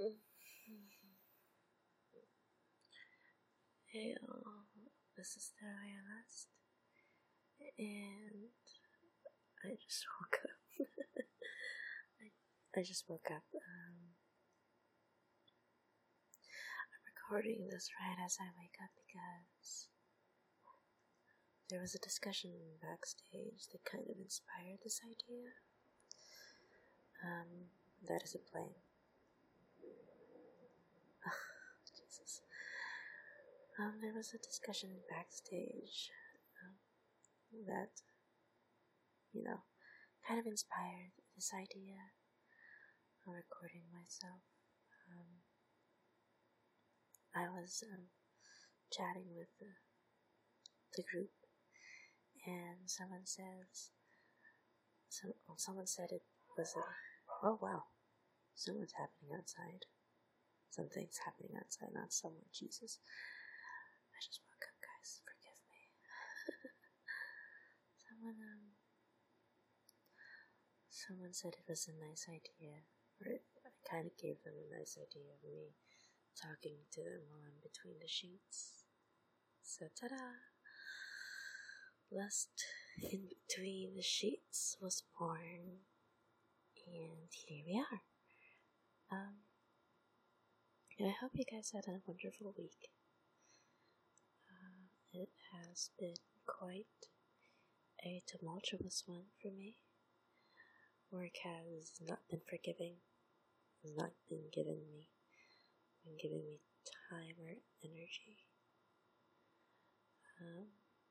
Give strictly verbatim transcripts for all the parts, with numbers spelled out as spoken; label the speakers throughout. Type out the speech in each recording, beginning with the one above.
Speaker 1: Hey all, this is the Realist, and I just woke up. I, I just woke up. Um, I'm recording this right as I wake up because there was a discussion backstage that kind of inspired this idea. Um, that is a plane. Jesus. Um, there was a discussion backstage um, that, you know, kind of inspired this idea of recording myself. Um, I was um, chatting with the, the group, and someone says, some, someone said it was a, oh wow, someone's happening outside. Something's happening outside, not someone, Jesus. I just woke up, guys, forgive me. someone, um, someone said it was a nice idea, or I kind of gave them a nice idea of me talking to them while I'm between the sheets. So, ta-da! Lust in between the sheets was born, and here we are. Um, and I hope you guys had a wonderful week. Uh, it has been quite a tumultuous one for me. Work has not been forgiving, has not been given me, been giving me time or energy. Um,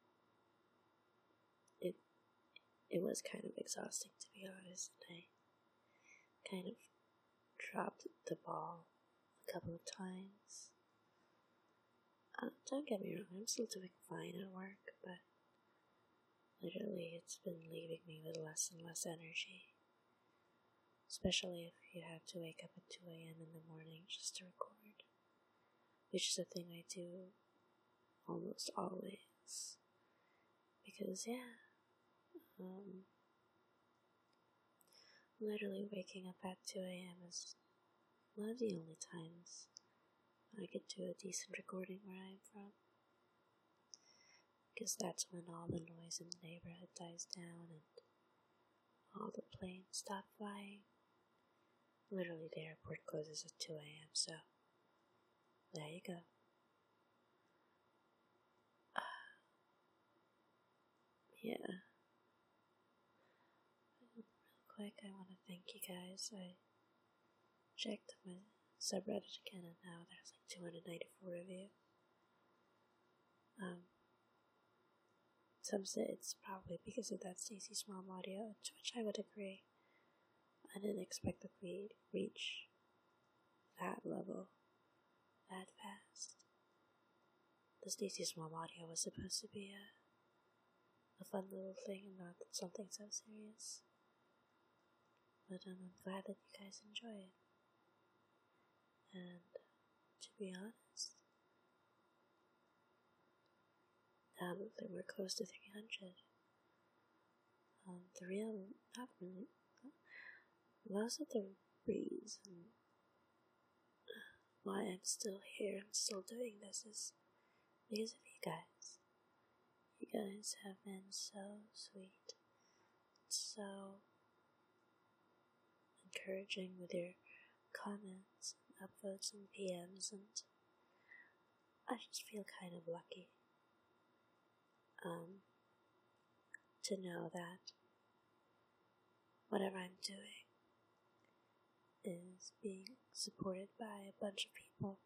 Speaker 1: it it was kind of exhausting, to be honest. I kind of dropped the ball a couple of times. Uh, don't get me wrong, I'm still doing fine at work, but literally it's been leaving me with less and less energy. Especially if you have to wake up at two a.m. in the morning just to record, which is a thing I do almost always. Because, yeah, um, literally waking up at two a.m. is one of the only times I could do a decent recording where I'm from. Because that's when all the noise in the neighborhood dies down and all the planes stop flying. Literally, the airport closes at two a.m., so there you go. Uh, yeah. Real quick, I want to thank you guys. I checked my subreddit again, and now there's like two hundred ninety-four reviews. Um, some say it's probably because of that Stacy Small audio, to which I would agree. I didn't expect that we'd reach that level that fast. The Stacy Small audio was supposed to be a, a fun little thing and not something so serious. But um, I'm glad that you guys enjoy it. And to be honest, now that we're close to three hundred, um, the real, not really, most of the reason why I'm still here and still doing this is because of you guys. You guys have been so sweet, so encouraging with your comments, and upvotes, and P Ms, and I just feel kind of lucky um, to know that whatever I'm doing is being supported by a bunch of people.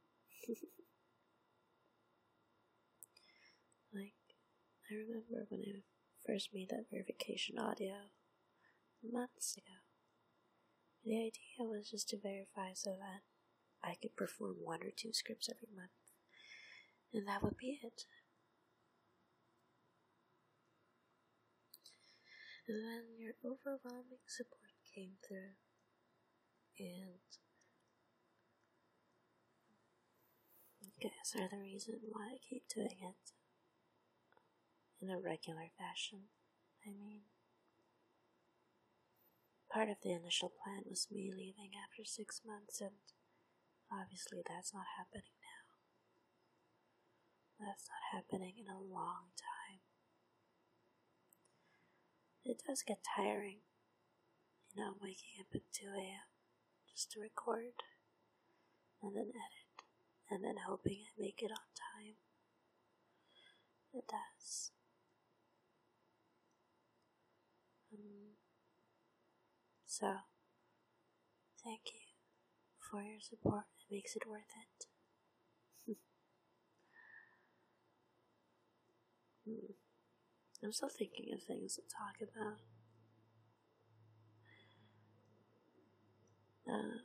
Speaker 1: Like, I remember when I first made that verification audio months ago. The idea was just to verify so that I could perform one or two scripts every month, and that would be it. And then your overwhelming support came through, and you guys are the reason why I keep doing it in a regular fashion. I mean, part of the initial plan was me leaving after six months, and obviously that's not happening now. That's not happening in a long time. It does get tiring, you know, waking up at two a.m. just to record, and then edit, and then hoping I make it on time. It does. Um, so, thank you for your support. It makes it worth it. hmm. I'm still thinking of things to talk about. Uh,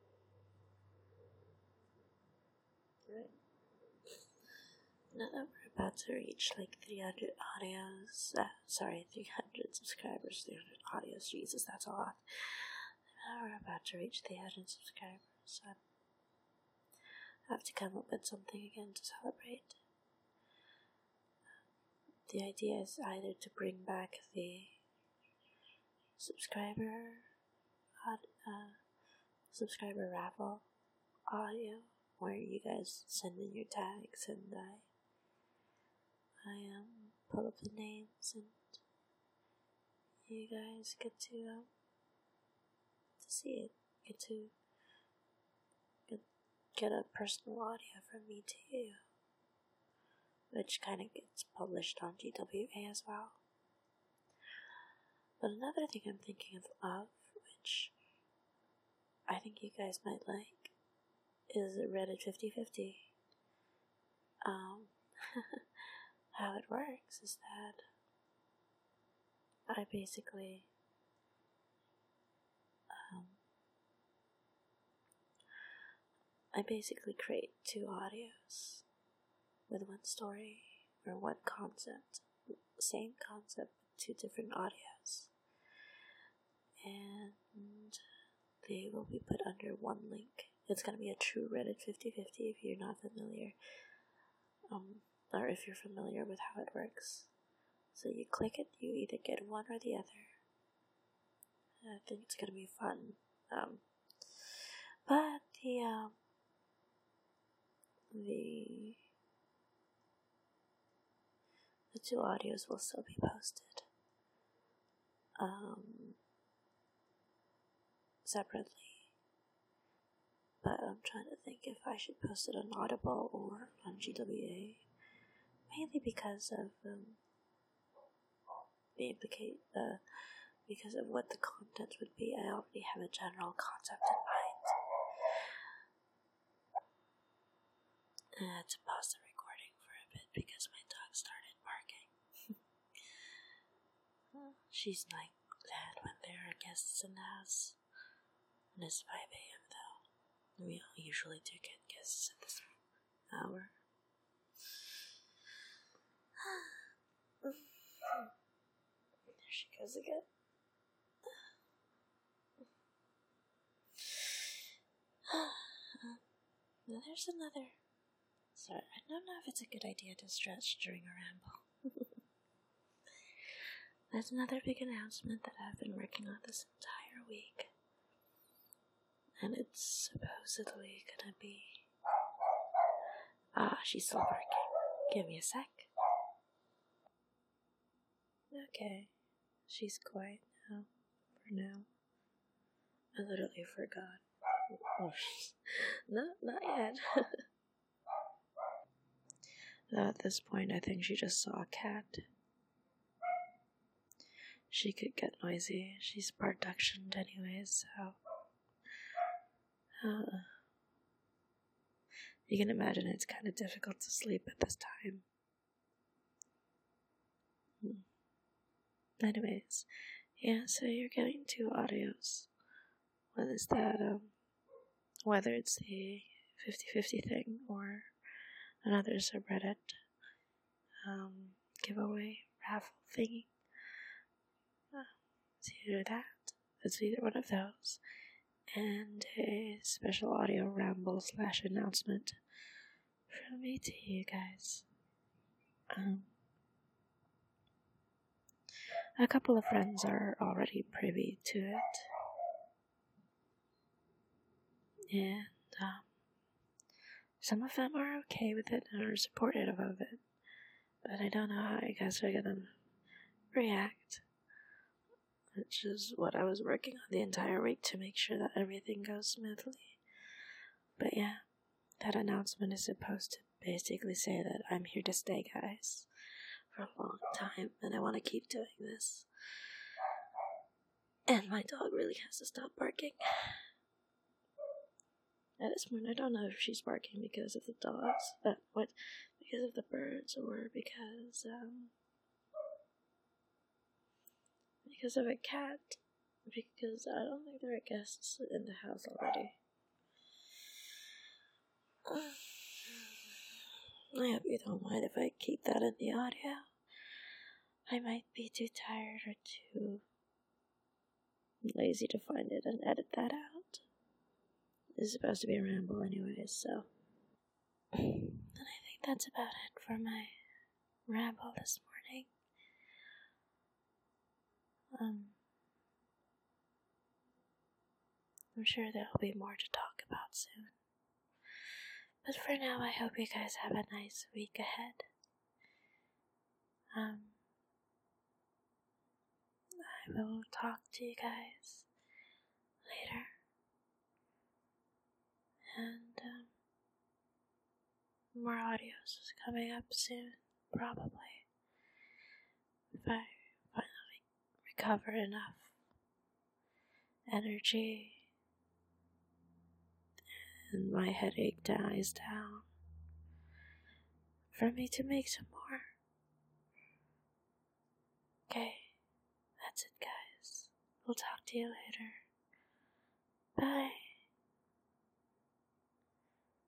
Speaker 1: right. Now that we're about to reach like three hundred audios, uh, sorry, three hundred subscribers, three hundred audios, Jesus, that's a lot. Now we're about to reach three hundred subscribers, so I have to come up with something again to celebrate. The idea is either to bring back the subscriber uh, subscriber raffle audio, where you guys send in your tags and I I um pull up the names and you guys get to um to see it, get to get, get a personal audio from me too, which kind of gets published on G W A as well. But another thing I'm thinking of, of which I think you guys might like, is Reddit fifty fifty. Um, how it works is that I basically um, I basically create two audios with one story or one concept, same concept, two different audios, and they will be put under one link. It's going to be a true Reddit fifty fifty if you're not familiar, um, or if you're familiar with how it works. So you click it, you either get one or the other. I think it's going to be fun. Um, but the, um, the, the two audios will still be posted, um, separately. But I'm trying to think if I should post it on Audible or on G W A. Mainly because of, um, the implicate, uh, because of what the content would be. I already have a general concept in mind. And I had to pause the recording for a bit because my dog started barking. She's like that when there are guests in the house. And it's five a.m. though. We usually do get guests at this hour. There she goes again. Now there's another. Sorry, I don't know if it's a good idea to stretch during a ramble. There's another big announcement that I've been working on this entire week. And it's supposedly gonna be... Ah, she's still barking. Give me a sec. Okay. She's quiet now. For now. I literally forgot. Oh, no, not yet. Though at this point, I think she just saw a cat. She could get noisy. She's part-ductioned anyways, so... Uh, you can imagine it's kind of difficult to sleep at this time. Hmm. Anyways, yeah, so you're getting two audios. One is that, um, whether it's the fifty fifty thing or another subreddit um, giveaway raffle thingy. Uh, it's either that, it's either one of those, and a special audio ramble slash announcement from me to you guys. Um, a couple of friends are already privy to it, and um, Some of them are okay with it and are supportive of it, but I don't know how you guys are gonna react. Which is what I was working on the entire week to make sure that everything goes smoothly. But yeah, that announcement is supposed to basically say that I'm here to stay, guys, for a long time, and I want to keep doing this. And my dog really has to stop barking. At this point, I don't know if she's barking because of the dogs, uh, what, because of the birds, or because, um, because of a cat, because I don't think there are guests in the house already. I hope you don't mind if I keep that in the audio. I might be too tired or too lazy to find it and edit that out. It's supposed to be a ramble anyways, so. And I think that's about it for my ramble this morning. Um, I'm sure there'll be more to talk about soon. But for now, I hope you guys have a nice week ahead. Um, I will talk to you guys later. And, um, more audios is coming up soon, probably. If I finally recover enough energy and my headache dies down for me to make some more. Okay, that's it, guys. We'll talk to you later. Bye.